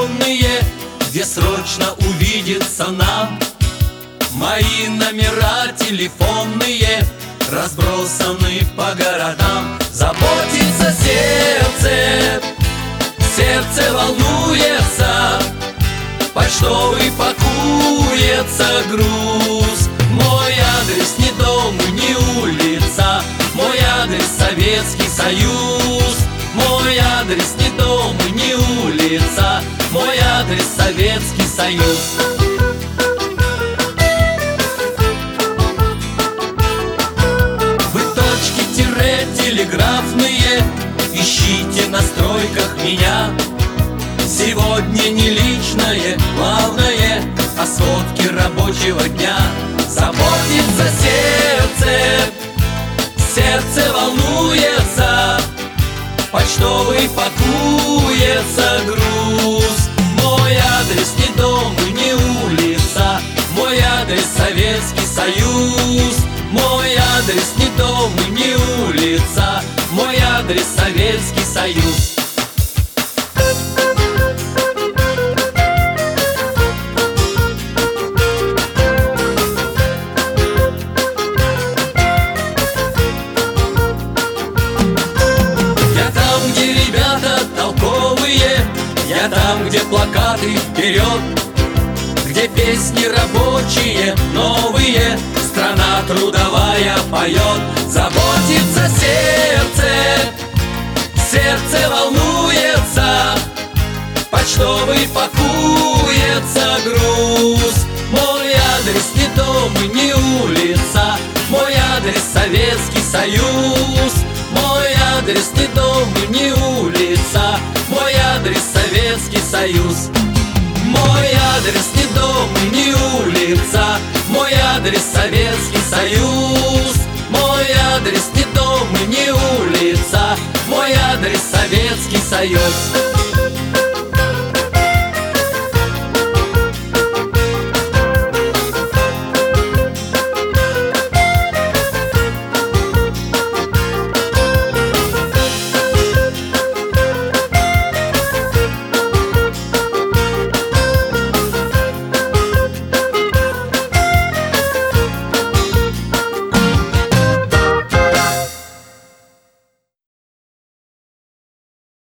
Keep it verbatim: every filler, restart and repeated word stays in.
отдаленные, где срочно увидеться нам. Мои номера телефонные разбросаны по городам. Заботится сердце, сердце волнуется, почтовый пакуется груз. Мой адрес не дом и не улица, мой адрес Советский Союз. Мой адрес не дом и не улица, мой адрес Советский Союз. Вы точки-тире телеграфные, ищите на стройках меня. Сегодня не личное, главное о сводке рабочего дня. Заботится сердце, сердце волнуется, почтовый пакуется груз. Мой адрес не дом и не улица, мой адрес Советский Союз. Мой адрес не дом и не улица, мой адрес Советский Союз. Я там, где плакаты вперед, где песни рабочие новые, страна трудовая поет. Заботится сердце, сердце волнуется, почтовый пакуется груз. Мой адрес не дом и не улица, мой адрес Советский Союз. Мой адрес не дом и не улица, мой адрес Советский Союз. Мой адрес не дом и не улица, мой адрес Советский Союз. Мой адрес не дом и не улица, мой адрес Советский Союз.